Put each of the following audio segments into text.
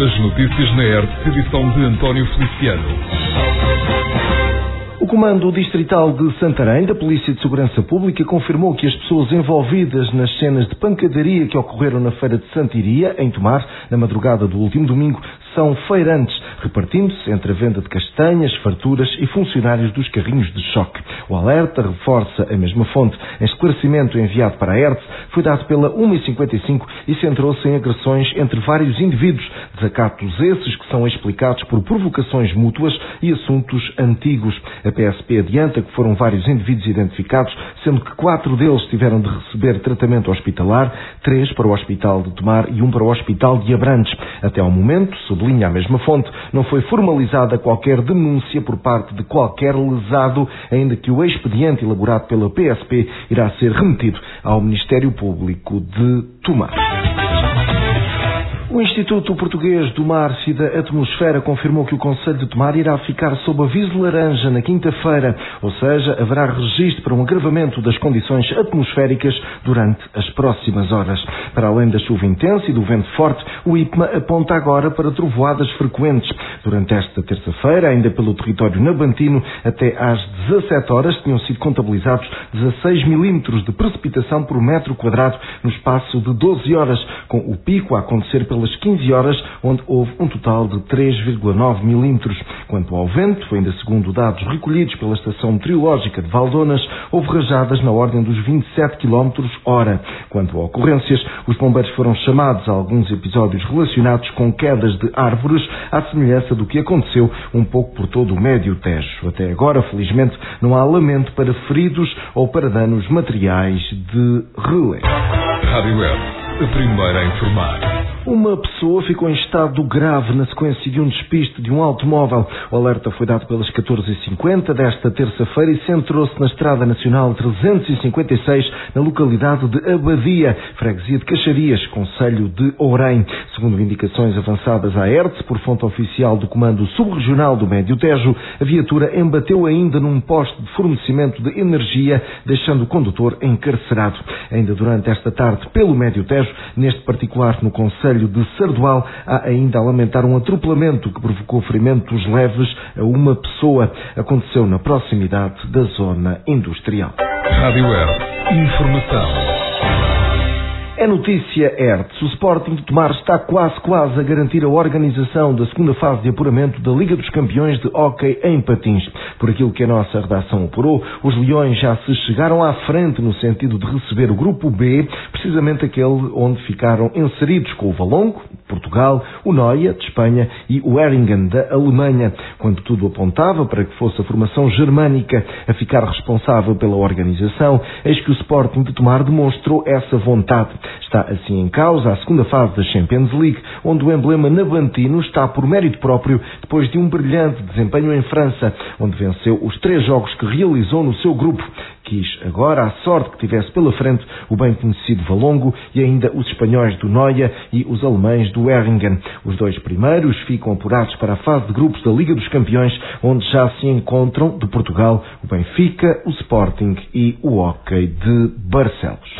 As notícias na ERTE, edição de António Feliciano. O Comando Distrital de Santarém, da Polícia de Segurança Pública, confirmou que as pessoas envolvidas nas cenas de pancadaria que ocorreram na Feira de Santiria, em Tomar, na madrugada do último domingo, são feirantes, repartindo-se entre a venda de castanhas, farturas e funcionários dos carrinhos de choque. O alerta reforça a mesma fonte. Em esclarecimento enviado para a ERTE, foi dado pela 1h55 e centrou-se em agressões entre vários indivíduos, desacatos esses que são explicados por provocações mútuas e assuntos antigos. A PSP adianta que foram vários indivíduos identificados, sendo que 4 deles tiveram de receber tratamento hospitalar, 3 para o Hospital de Tomar e 1 para o Hospital de Abrantes. Até ao momento, sublinha a mesma fonte, não foi formalizada qualquer denúncia por parte de qualquer lesado, ainda que o expediente elaborado pela PSP irá ser remetido ao Ministério Público de Tomar. O Instituto Português do Mar e da Atmosfera confirmou que o Concelho de Tomar irá ficar sob aviso laranja na quinta-feira, ou seja, haverá registro para um agravamento das condições atmosféricas durante as próximas horas. Para além da chuva intensa e do vento forte, o IPMA aponta agora para trovoadas frequentes. Durante esta terça-feira, ainda pelo território nabantino, até às 17 horas tinham sido contabilizados 16 milímetros de precipitação por metro quadrado no espaço de 12 horas, com o pico a acontecer pelas 15 horas, onde houve um total de 3,9 milímetros. Quanto ao vento, ainda segundo dados recolhidos pela Estação Meteorológica de Valdonas, houve rajadas na ordem dos 27 km/h. Quanto a ocorrências, os bombeiros foram chamados a alguns episódios relacionados com quedas de árvores, à semelhança do que aconteceu um pouco por todo o Médio Tejo. Até agora, felizmente, não há lamento para feridos ou para danos materiais de relevo. Rádio ERTE, a primeira a informar. Uma pessoa ficou em estado grave na sequência de um despiste de um automóvel. O alerta foi dado pelas 14h50 desta terça-feira e centrou-se na Estrada Nacional 356, na localidade de Abadia, freguesia de Caxarias, concelho de Ourém. Segundo indicações avançadas à ERTE, por fonte oficial do Comando Subregional do Médio Tejo, a viatura embateu ainda num poste de fornecimento de energia, deixando o condutor encarcerado. Ainda durante esta tarde, pelo Médio Tejo, neste particular no concelho de Sardual, há ainda a lamentar um atropelamento que provocou ferimentos leves a uma pessoa. Aconteceu na proximidade da zona industrial. Rádio ERTE, informação. É notícia ERTE. O Sporting de Tomar está quase a garantir a organização da segunda fase de apuramento da Liga dos Campeões de Hóquei em Patins. Por aquilo que a nossa redação apurou, os Leões já se chegaram à frente no sentido de receber o Grupo B, precisamente aquele onde ficaram inseridos com o Valongo, de Portugal, o Noia, de Espanha, e o Erringen, da Alemanha, quando tudo apontava para que fosse a formação germânica a ficar responsável pela organização. Eis que o Sporting de Tomar demonstrou essa vontade. Está assim em causa a segunda fase da Champions League, onde o emblema nabantino está por mérito próprio depois de um brilhante desempenho em França, onde venceu os 3 jogos que realizou no seu grupo. Quis agora a sorte que tivesse pela frente o bem conhecido Valongo e ainda os espanhóis do Noia e os alemães do Erringen. Os 2 primeiros ficam apurados para a fase de grupos da Liga dos Campeões, onde já se encontram, de Portugal, o Benfica, o Sporting e o Hóquei de Barcelos.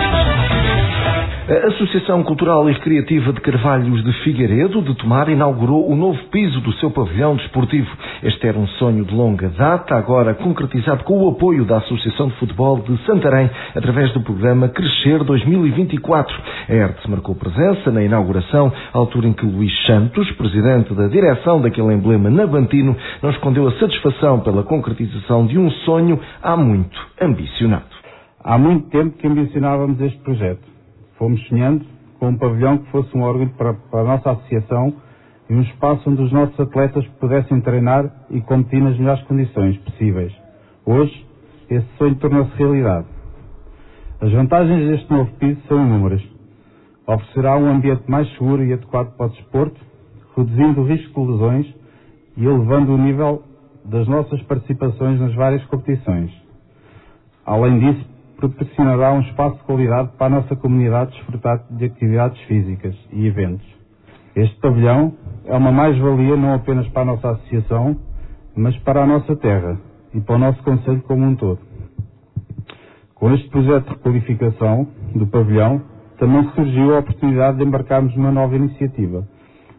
A Associação Cultural e Recreativa de Carvalhos de Figueiredo, de Tomar, inaugurou o novo piso do seu pavilhão desportivo. Este era um sonho de longa data, agora concretizado com o apoio da Associação de Futebol de Santarém, através do programa Crescer 2024. A ERTE marcou presença na inauguração, à altura em que Luís Santos, presidente da direção daquele emblema nabantino, não escondeu a satisfação pela concretização de um sonho há muito ambicionado. Há muito tempo que ambicionávamos este projeto. Fomos sonhando com um pavilhão que fosse um órgão para a nossa associação e um espaço onde os nossos atletas pudessem treinar e competir nas melhores condições possíveis. Hoje, esse sonho tornou-se realidade. As vantagens deste novo piso são inúmeras. Oferecerá um ambiente mais seguro e adequado para o desporto, reduzindo o risco de lesões e elevando o nível das nossas participações nas várias competições. Além disso, proporcionará um espaço de qualidade para a nossa comunidade desfrutar de atividades físicas e eventos. Este pavilhão é uma mais-valia não apenas para a nossa associação, mas para a nossa terra e para o nosso concelho como um todo. Com este projeto de requalificação do pavilhão, também surgiu a oportunidade de embarcarmos numa nova iniciativa,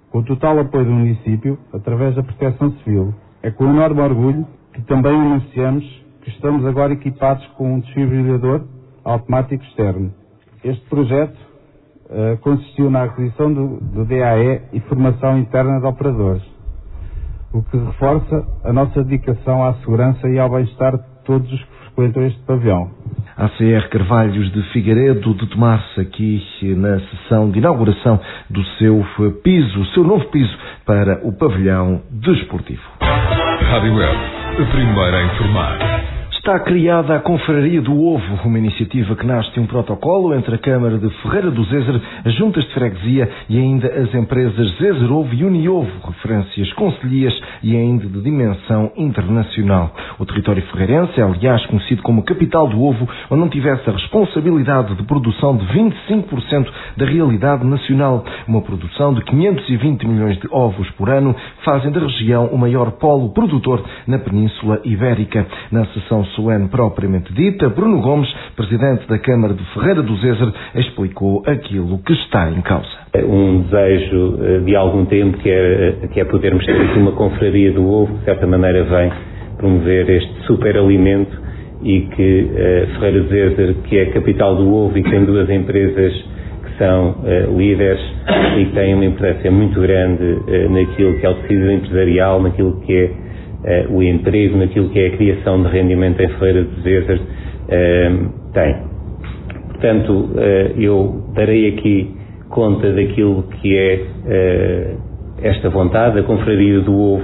com o total apoio do município, através da Proteção Civil. É com enorme orgulho que também anunciamos que estamos agora equipados com um desfibrilador automático externo. Este projeto consistiu na aquisição do DAE e formação interna de operadores, o que reforça a nossa dedicação à segurança e ao bem-estar de todos os que frequentam este pavilhão. ACR Carvalhos de Figueiredo de tomar-se aqui na sessão de inauguração do seu piso, o seu novo piso para o pavilhão desportivo. Rádio Web, a primeira a informar. Está criada a Confraria do Ovo, uma iniciativa que nasce de um protocolo entre a Câmara de Ferreira do Zezer, as juntas de freguesia e ainda as empresas Zezer Ovo e Uniovo, referências concelhias e ainda de dimensão internacional. O território ferreirense é, aliás, conhecido como capital do ovo, onde não tivesse a responsabilidade de produção de 25% da realidade nacional. Uma produção de 520 milhões de ovos por ano fazem da região o maior polo produtor na Península Ibérica. Na sessão solene propriamente dita, Bruno Gomes, presidente da Câmara de Ferreira do Zezer, explicou aquilo que está em causa. Um desejo de algum tempo que é podermos ter aqui uma confraria do ovo, que de certa maneira vem promover este superalimento e que Ferreira do Zezer, que é a capital do ovo e que tem duas empresas que são líderes e que têm uma importância muito grande naquilo que é o tecido empresarial, naquilo que é o emprego, naquilo que é a criação de rendimento em Ferreira do Zezer, tem. Portanto, eu darei aqui conta daquilo que é esta vontade. A Confraria do Ovo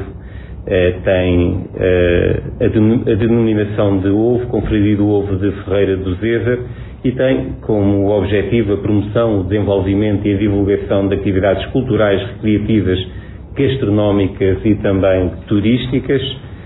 tem a denominação de ovo, Confraria do Ovo de Ferreira do Zezer, e tem como objetivo a promoção, o desenvolvimento e a divulgação de atividades culturais, recreativas, gastronómicas e também turísticas,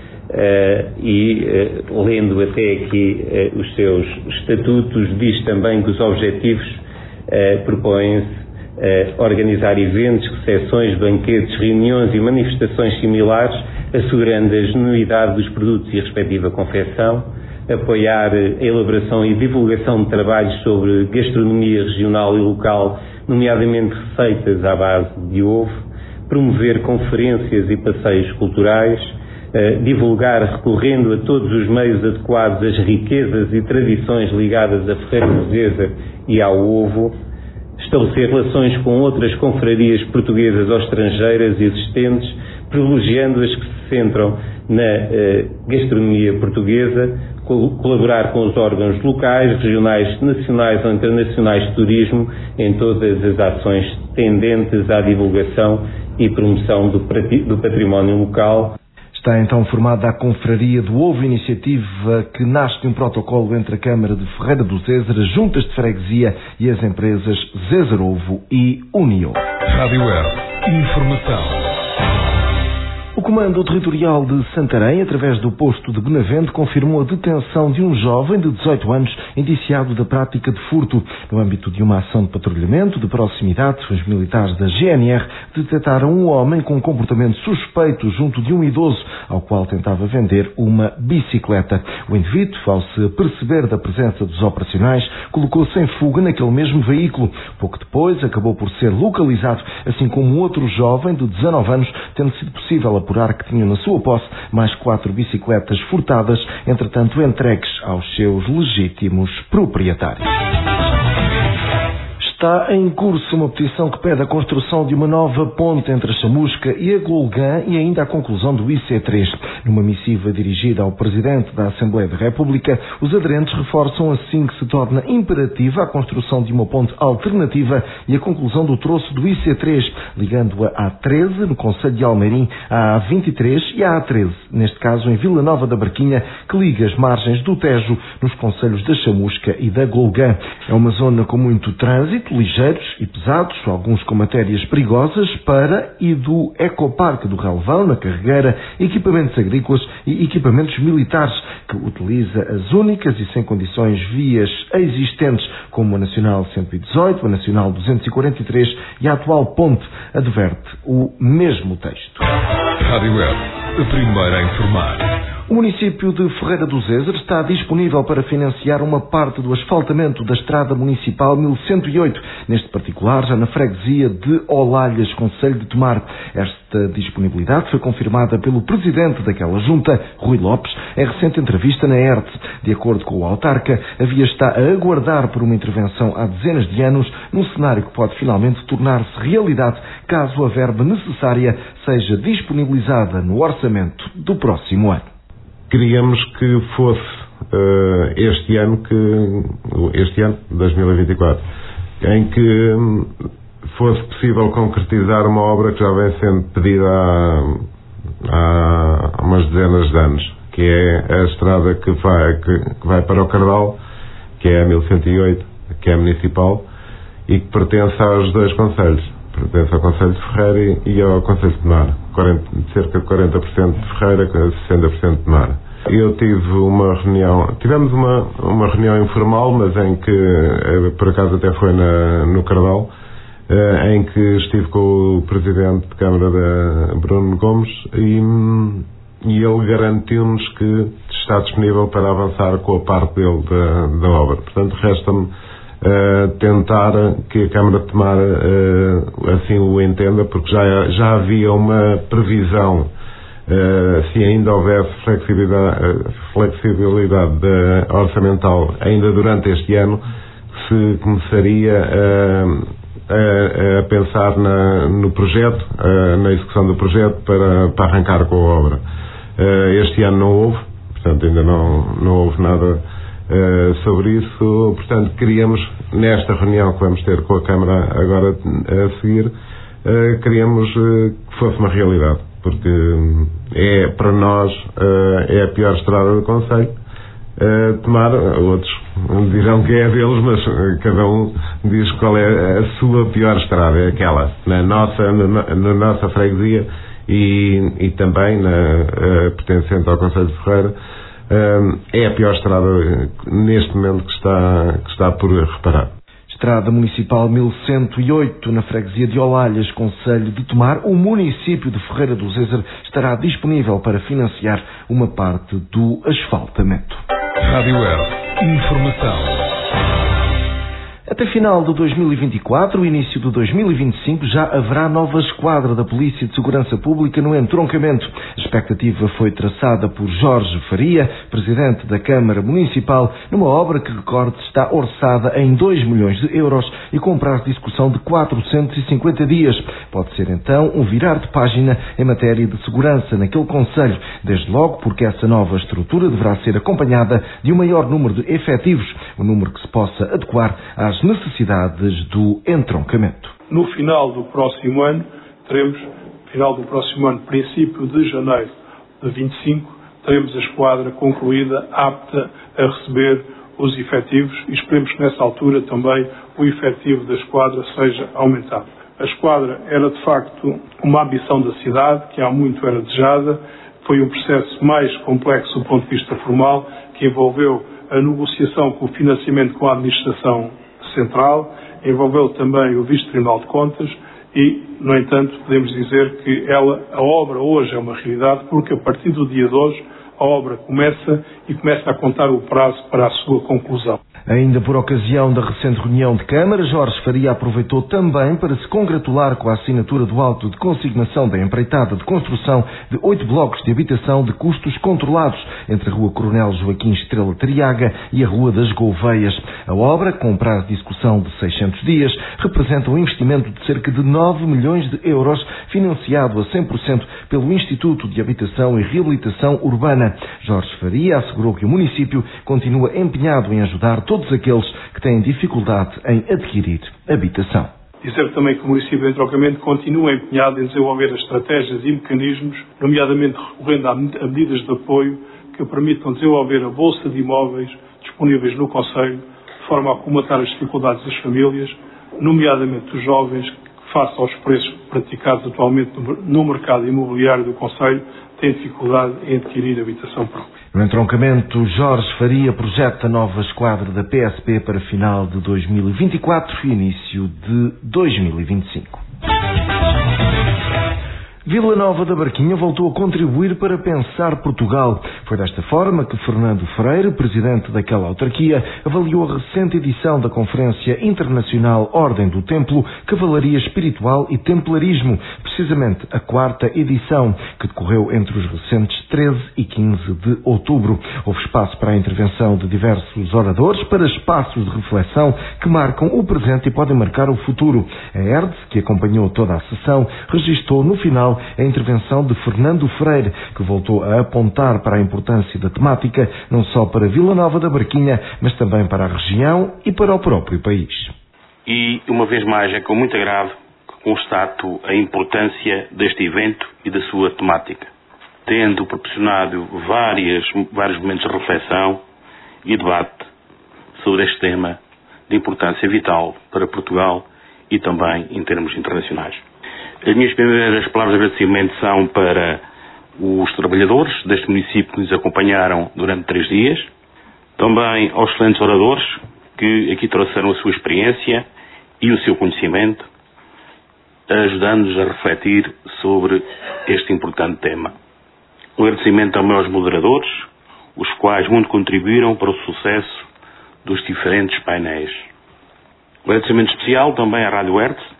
lendo até aqui os seus estatutos, diz também que os objetivos propõem-se organizar eventos, recepções, banquetes, reuniões e manifestações similares, assegurando a genuinidade dos produtos e a respectiva confecção, apoiar a elaboração e divulgação de trabalhos sobre gastronomia regional e local, nomeadamente receitas à base de ovo, promover conferências e passeios culturais, divulgar, recorrendo a todos os meios adequados, as riquezas e tradições ligadas a Ferreira do Zezer e ao ovo, estabelecer relações com outras confrarias portuguesas ou estrangeiras existentes, privilegiando as que se centram na gastronomia portuguesa, colaborar com os órgãos locais, regionais, nacionais ou internacionais de turismo em todas as ações tendentes à divulgação e promoção do património local. Está então formada a Confraria do Ovo, iniciativa que nasce de um protocolo entre a Câmara de Ferreira do Zezer, as juntas de freguesia e as empresas Zezer Ovo e Unio. Rádio Web, informação. O Comando Territorial de Santarém, através do posto de Benavente, confirmou a detenção de um jovem de 18 anos indiciado da prática de furto. No âmbito de uma ação de patrulhamento de proximidade, os militares da GNR detectaram um homem com comportamento suspeito junto de um idoso, ao qual tentava vender uma bicicleta. O indivíduo, ao se perceber da presença dos operacionais, colocou-se em fuga naquele mesmo veículo. Pouco depois, acabou por ser localizado, assim como outro jovem de 19 anos, tendo sido possível apurar que tinham na sua posse mais 4 bicicletas furtadas, entretanto entregues aos seus legítimos proprietários. Está em curso uma petição que pede a construção de uma nova ponte entre a Chamusca e a Golgã e ainda a conclusão do IC3. Numa missiva dirigida ao Presidente da Assembleia da República, os aderentes reforçam assim que se torna imperativa a construção de uma ponte alternativa e a conclusão do troço do IC3, ligando a A13, no concelho de Almeirim, à A23 e à A13, neste caso em Vila Nova da Barquinha, que liga as margens do Tejo nos concelhos da Chamusca e da Golgã. É uma zona com muito trânsito, ligeiros e pesados, alguns com matérias perigosas, para e do Ecoparque do Relvão, na Carregueira, equipamentos agrícolas e equipamentos militares, que utiliza as únicas e sem condições vias existentes, como a Nacional 118, a Nacional 243 e a atual ponte, adverte o mesmo texto. Rádio Web, a primeira a informar. O município de Ferreira do Zezer está disponível para financiar uma parte do asfaltamento da estrada municipal 1108, neste particular já na freguesia de Olalhas, concelho de Tomar. Esta disponibilidade foi confirmada pelo presidente daquela junta, Rui Lopes, em recente entrevista na ERT. De acordo com o autarca, a via está a aguardar por uma intervenção há dezenas de anos, num cenário que pode finalmente tornar-se realidade caso a verba necessária seja disponibilizada no orçamento do próximo ano. Queríamos que fosse este ano, 2024, em que fosse possível concretizar uma obra que já vem sendo pedida há umas dezenas de anos, que é a estrada que vai para o Cardal, que é a 1108, que é municipal, e que pertence aos dois concelhos. Pertence ao concelho de Ferreira e ao concelho de Tomar. Cerca de 40% de Ferreira, 60% de Tomar. Eu tivemos uma reunião informal, mas em que, por acaso até foi no Cardal, em que estive com o Presidente de Câmara, Bruno Gomes, e ele garantiu-nos que está disponível para avançar com a parte dele da obra. Portanto, resta-me tentar que a Câmara de Tomar assim o entenda, porque já havia uma previsão, se ainda houvesse flexibilidade orçamental ainda durante este ano, se começaria a pensar no projeto, na execução do projeto para arrancar com a obra. Este ano não houve, portanto ainda não houve nada sobre isso. Portanto, queríamos, nesta reunião que vamos ter com a Câmara agora a seguir, queríamos que fosse uma realidade, porque para nós é a pior estrada do concelho. Tomar, outros dirão que é a deles, mas cada um diz qual é a sua pior estrada, é aquela na nossa freguesia e também pertencente ao concelho de Ferreira. É a pior estrada neste momento que está por reparar. Estrada Municipal 1108, na freguesia de Olalhas, concelho de Tomar. O município de Ferreira do Zezer estará disponível para financiar uma parte do asfaltamento. Rádio Earth. Informação. Até final de 2024, início de 2025, já haverá nova esquadra da Polícia de Segurança Pública no entroncamento. A expectativa foi traçada por Jorge Faria, presidente da Câmara Municipal, numa obra que, recorde, está orçada em 2 milhões de euros e com prazo de execução de 450 dias. Pode ser, então, um virar de página em matéria de segurança naquele concelho, desde logo porque essa nova estrutura deverá ser acompanhada de um maior número de efetivos, um número que se possa adequar às necessidades do entroncamento. No final do próximo ano, princípio de janeiro de 25, teremos a esquadra concluída, apta a receber os efetivos e esperemos que nessa altura também o efetivo da esquadra seja aumentado. A esquadra era de facto uma ambição da cidade, que há muito era desejada, foi um processo mais complexo do ponto de vista formal, que envolveu a negociação com o financiamento com a administração central, envolveu também o Vice-Tribunal de Contas e, no entanto, podemos dizer que a obra hoje é uma realidade porque a partir do dia de hoje a obra começa a contar o prazo para a sua conclusão. Ainda por ocasião da recente reunião de Câmara, Jorge Faria aproveitou também para se congratular com a assinatura do auto de consignação da empreitada de construção de 8 blocos de habitação de custos controlados entre a Rua Coronel Joaquim Estrela Triaga e a Rua das Gouveias. A obra, com prazo de execução de 600 dias, representa um investimento de cerca de 9 milhões de euros, financiado a 100% pelo Instituto de Habitação e Reabilitação Urbana. Jorge Faria assegurou que o município continua empenhado em ajudar todos aqueles que têm dificuldade em adquirir habitação. Dizer também que o município de entroncamento continua empenhado em desenvolver estratégias e mecanismos, nomeadamente recorrendo a medidas de apoio que permitam desenvolver a bolsa de imóveis disponíveis no concelho, de forma a acomatar as dificuldades das famílias, nomeadamente dos jovens que, face aos preços praticados atualmente no mercado imobiliário do concelho, têm dificuldade em adquirir habitação própria. No entroncamento, Jorge Faria projeta nova esquadra da PSP para final de 2024 e início de 2025. Vila Nova da Barquinha voltou a contribuir para pensar Portugal. Foi desta forma que Fernando Freire, presidente daquela autarquia, avaliou a recente edição da Conferência Internacional Ordem do Templo, Cavalaria Espiritual e Templarismo, precisamente a 4ª edição, que decorreu entre os recentes 13 e 15 de outubro. Houve espaço para a intervenção de diversos oradores, para espaços de reflexão que marcam o presente e podem marcar o futuro. A ERD, que acompanhou toda a sessão, registou no final a intervenção de Fernando Freire, que voltou a apontar para a importância da temática, não só para Vila Nova da Barquinha, mas também para a região e para o próprio país. E, uma vez mais, é com muito agrado que constato a importância deste evento e da sua temática, tendo proporcionado vários momentos de reflexão e debate sobre este tema de importância vital para Portugal e também em termos internacionais. As minhas primeiras palavras de agradecimento são para os trabalhadores deste município que nos acompanharam durante 3 dias, também aos excelentes oradores que aqui trouxeram a sua experiência e o seu conhecimento, ajudando-nos a refletir sobre este importante tema. Um agradecimento também aos moderadores, os quais muito contribuíram para o sucesso dos diferentes painéis. Um agradecimento especial também à Rádio Hertz,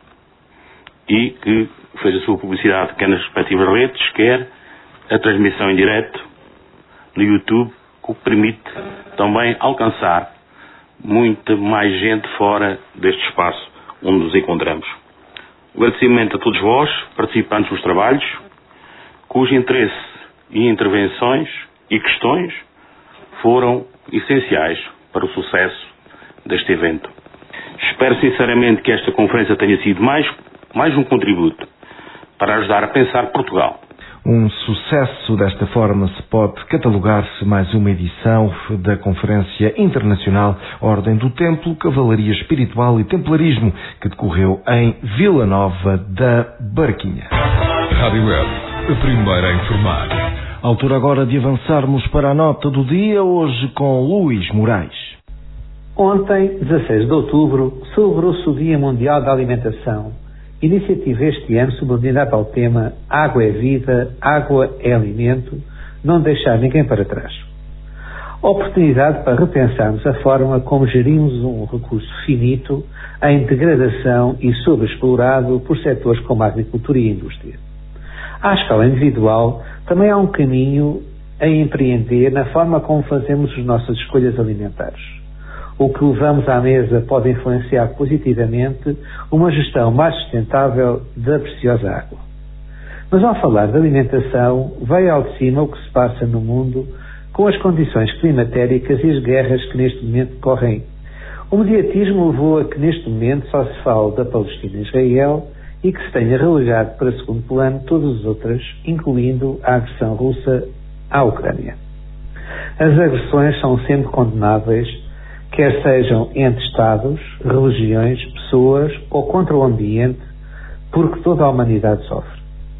e que fez a sua publicidade quer nas respectivas redes, quer a transmissão em direto no YouTube, o que permite também alcançar muita mais gente fora deste espaço onde nos encontramos. Um agradecimento a todos vós, participantes dos trabalhos, cujo interesse e intervenções e questões foram essenciais para o sucesso deste evento. Espero sinceramente que esta conferência tenha sido mais um contributo para ajudar a pensar Portugal. Um sucesso. Desta forma se pode catalogar-se mais uma edição da Conferência Internacional Ordem do Templo, Cavalaria Espiritual e Templarismo, que decorreu em Vila Nova da Barquinha. Rádio Web, a primeira a informar. Altura agora de avançarmos para a nota do dia, hoje com Luís Moraes. Ontem, 16 de outubro, celebrou-se o Dia Mundial da Alimentação, iniciativa este ano subordinada ao tema Água é Vida, Água é Alimento, não deixar ninguém para trás. Oportunidade para repensarmos a forma como gerimos um recurso finito, em degradação e sobreexplorado por setores como a agricultura e a indústria. À escala individual, também há um caminho a empreender na forma como fazemos as nossas escolhas alimentares. O que levamos à mesa pode influenciar positivamente uma gestão mais sustentável da preciosa água. Mas ao falar de alimentação, veio ao de cima o que se passa no mundo com as condições climatéricas e as guerras que neste momento decorrem. O mediatismo levou a que neste momento só se fale da Palestina e Israel e que se tenha relegado para segundo plano todas as outras, incluindo a agressão russa à Ucrânia. As agressões são sempre condenáveis, quer sejam entre Estados, religiões, pessoas ou contra o ambiente, porque toda a humanidade sofre.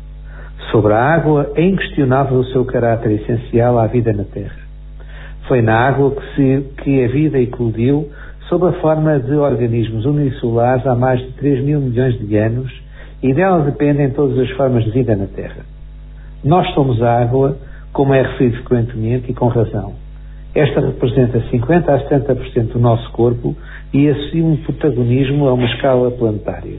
Sobre a água, é inquestionável o seu caráter essencial à vida na Terra. Foi na água que a vida eclodiu sob a forma de organismos unicelulares há mais de 3 mil milhões de anos e dela dependem todas as formas de vida na Terra. Nós somos a água, como é referido frequentemente e com razão. Esta representa 50% a 70% do nosso corpo e assume um protagonismo a uma escala planetária.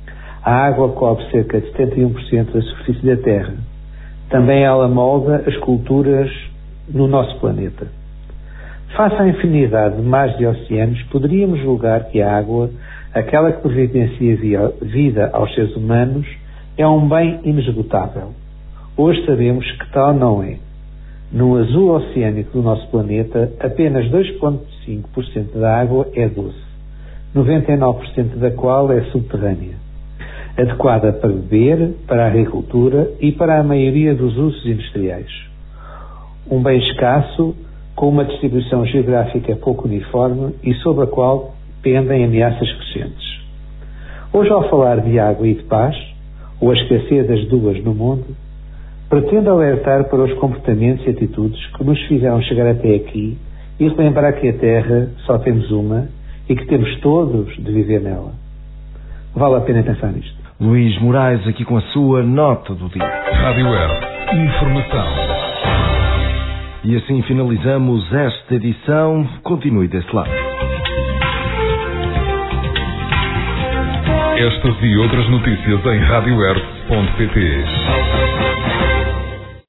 A água cobre cerca de 71% da superfície da Terra. Também ela molda as culturas no nosso planeta. Face à infinidade de mares e oceanos, poderíamos julgar que a água, aquela que providencia vida aos seres humanos, é um bem inesgotável. Hoje sabemos que tal não é. No azul oceânico do nosso planeta, apenas 2,5% da água é doce, 99% da qual é subterrânea, adequada para beber, para a agricultura e para a maioria dos usos industriais. Um bem escasso, com uma distribuição geográfica pouco uniforme e sobre a qual pendem ameaças crescentes. Hoje, ao falar de água e de paz, ou a esquecer das duas no mundo, pretendo alertar para os comportamentos e atitudes que nos fizeram chegar até aqui e relembrar que a Terra só temos uma e que temos todos de viver nela. Vale a pena pensar nisto. Luís Moraes aqui com a sua nota do dia. Rádio Earth. Informação. E assim finalizamos esta edição. Continue desse lado. Estas e outras notícias em radioearth.pt.